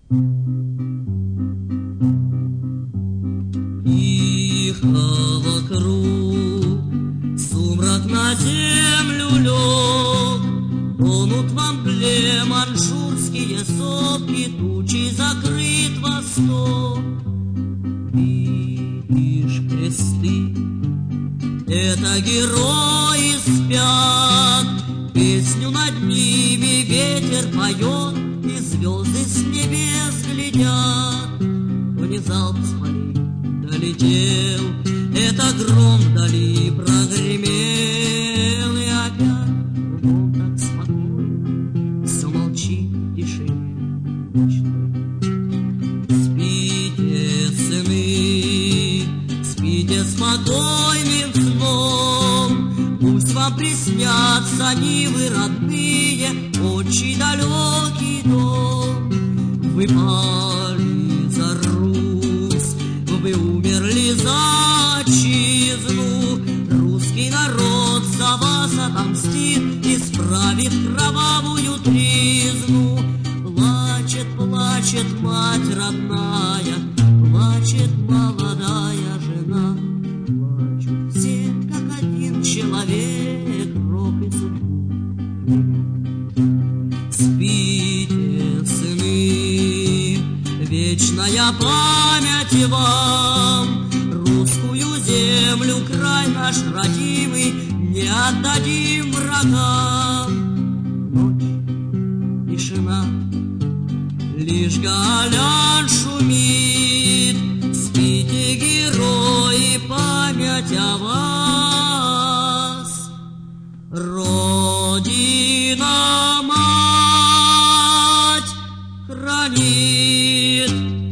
Тихо вокруг, сумрак на землю лег, тонут во мгле маньчжурские сопки, тучей закрыт восток. Видишь кресты, это герои спят, песню над ними ветер поет, и звезды с небес глядят. То не залп с полей долетел, это гром вдали прогремел, и опять кругом так спокойно, все молчит в тишине ночной. Спите, сыны, спите спокойным сном, пусть вам приснятся нивы родные, очень далекий дом. Вы пали за Русь, вы умерли за отчизну, русский народ за вас отомстит, исправит кровавую тризну. Плачет, плачет мать родная, плачет молодая жена, плачут все, как один человек, рок и судьбу. Спите, сыны, вечная память вам, русскую землю, край наш родимый, не отдадим врагам. Ночь, тишина, лишь галян шумит, спите, герои, память о вас. Родина мать хранит